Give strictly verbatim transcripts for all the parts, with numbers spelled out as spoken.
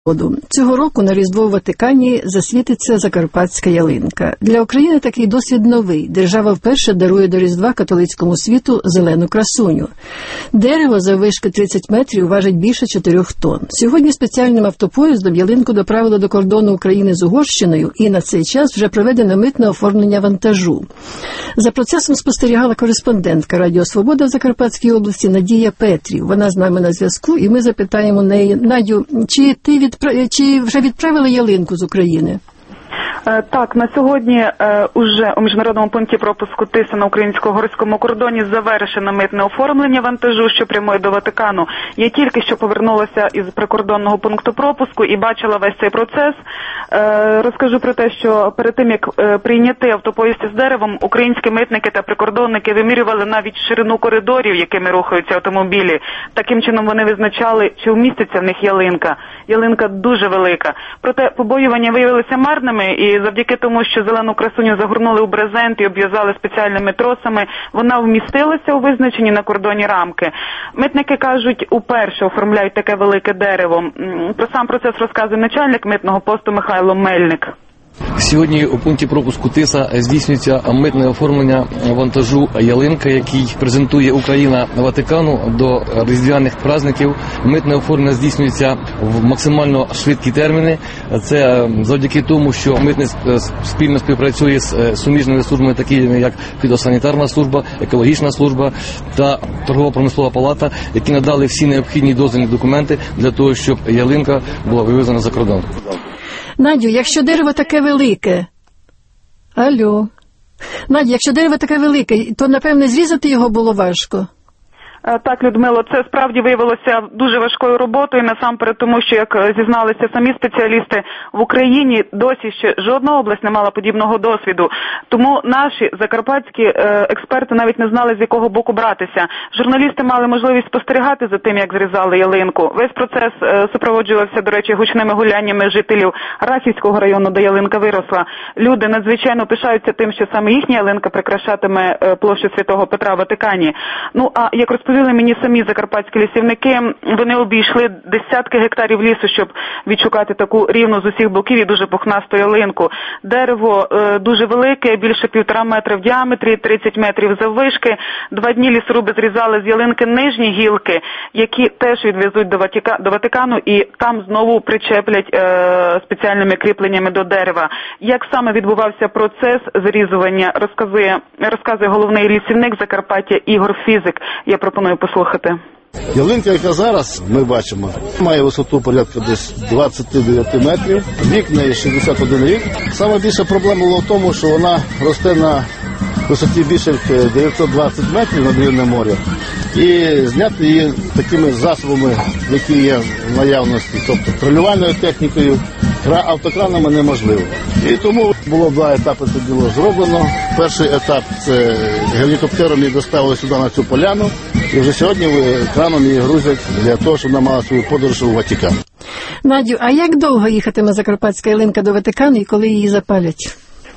Цього року на Різдво в Ватикані засвітиться закарпатська ялинка. Для України такий досвід новий. Держава вперше дарує до Різдва католицькому світу зелену красуню. Дерево заввишки тридцять метрів важить більше чотирьох тонн. Сьогодні спеціальним автопоїздом ялинку доправили до кордону України з Угорщиною, і на цей час вже проведено митне оформлення вантажу. За процесом спостерігала кореспондентка Радіо Свобода в Закарпатській області Надія Петрів. Вона з нами на зв'язку, і ми запитаємо неї: Надю, чи ти від Чи вже відправили ялинку з України? Так, на сьогодні е, уже у міжнародному пункті пропуску Тиса на українсько-угорському кордоні завершено митне оформлення вантажу, що прямує до Ватикану. Я тільки що повернулася із прикордонного пункту пропуску і бачила весь цей процес. Е, розкажу про те, що перед тим, як е, прийняти автопоїзд із деревом, українські митники та прикордонники вимірювали навіть ширину коридорів, якими рухаються автомобілі. Таким чином вони визначали, чи вміститься в них ялинка. Ялинка дуже велика. Проте побоювання виявилися марними, і завдяки тому, що зелену красуню загорнули у брезент і обв'язали спеціальними тросами, вона вмістилася у визначені на кордоні рамки. Митники кажуть, уперше оформляють таке велике дерево. Про сам процес розказує начальник митного посту Михайло Мельник. Сьогодні у пункті пропуску Тиса здійснюється митне оформлення вантажу ялинка, який презентує Україна Ватикану до різдвяних праздників. Митне оформлення здійснюється в максимально швидкі терміни. Це завдяки тому, що митництво спільно співпрацює з суміжними службами, такими як фітосанітарна служба, екологічна служба та торгово-промислова палата, які надали всі необхідні дозвільні документи для того, щоб ялинка була вивезена за кордон. Надю, якщо дерево таке велике... Алло. Надю, якщо дерево таке велике, то, напевне, зрізати його було важко. Так, Людмило, це справді виявилося дуже важкою роботою, насамперед тому, що, як зізналися самі спеціалісти, в Україні досі ще жодна область не мала подібного досвіду. Тому наші закарпатські експерти навіть не знали, з якого боку братися. Журналісти мали можливість спостерігати за тим, як зрізали ялинку. Весь процес супроводжувався, до речі, гучними гуляннями жителів Рахівського району, де ялинка виросла. Люди надзвичайно пишаються тим, що саме їхня ялинка прикрашатиме площу Святого Петра в Ватикані. Ну, а як розповіли мені самі закарпатські лісівники, вони обійшли десятки гектарів лісу, щоб відшукати таку рівну з усіх боків і дуже пухнасту ялинку. Дерево е, дуже велике, більше півтора метра в діаметрі, тридцять метрів заввишки. Два дні лісоруби зрізали з ялинки нижні гілки, які теж відвезуть до, Ватика, до Ватикану, і там знову причеплять е, спеціальними кріпленнями до дерева. Як саме відбувався процес зрізування, розказує, розказує головний лісівник Закарпаття Ігор Фізик. Я пропоную послухати. Ялинка, яка зараз ми бачимо, має висоту порядка десь двадцять дев'ять метрів, вік в неї шістдесят один рік. Саме більша проблема була в тому, що вона росте на висоті більше дев'ятсот двадцять метрів над рівнем моря. І зняти її такими засобами, які є в наявності, тобто тролювальною технікою, автокранами неможливо. І тому було два етапи, це було зроблено. Перший етап – це гелікоптером її доставили сюди на цю поляну, і вже сьогодні краном її грузять для того, щоб вона мала свою подорож у Ватикан. Надю, а як довго їхатиме закарпатська ялинка до Ватикану і коли її запалять?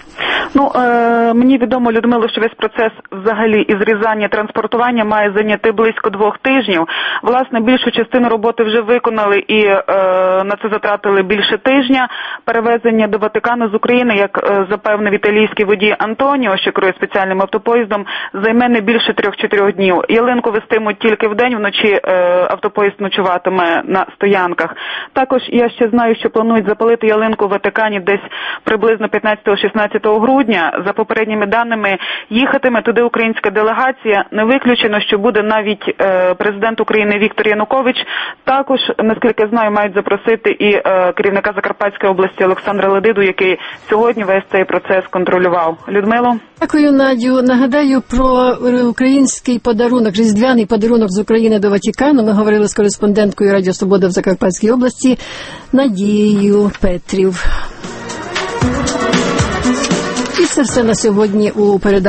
Ну, е, мені відомо, Людмило, що весь процес взагалі із різання, транспортування має зайняти близько двох тижнів. Власне, більшу частину роботи вже виконали і е, на це затратили більше тижня. Перевезення до Ватикану з України, як е, запевнив італійський водій Антоніо, що керує спеціальним автопоїздом, займе не більше трьох-чотирьох днів. Ялинку вестимуть тільки вдень, вночі е, автопоїзд ночуватиме на стоянках. Також я ще знаю, що планують запалити ялинку в Ватикані десь приблизно п'ятнадцятого-шістнадцятого грудня. За попередніми даними, їхатиме туди українська делегація. Не виключено, що буде навіть е, президент України Віктор Янукович. Також, наскільки знаю, мають запросити і е, керівника Закарпатської області Олександра Ледиду, який сьогодні весь цей процес контролював. Людмило? Дякую, Надю. Нагадаю про український подарунок, різдвяний подарунок з України до Ватикану. Ми говорили з кореспонденткою Радіо Свобода в Закарпатській області Надією Петрів. І це все на сьогодні у передачі.